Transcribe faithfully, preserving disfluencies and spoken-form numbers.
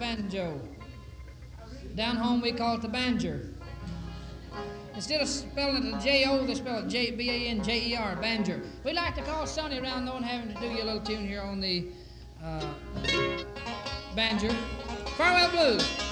banjo. Down home we call it the banjer. Instead of spelling it J O, they spell it J B A N J E R, banjer. We like to call Sonny around though and having to do you a little tune here on the uh, banjer. Farewell Blues.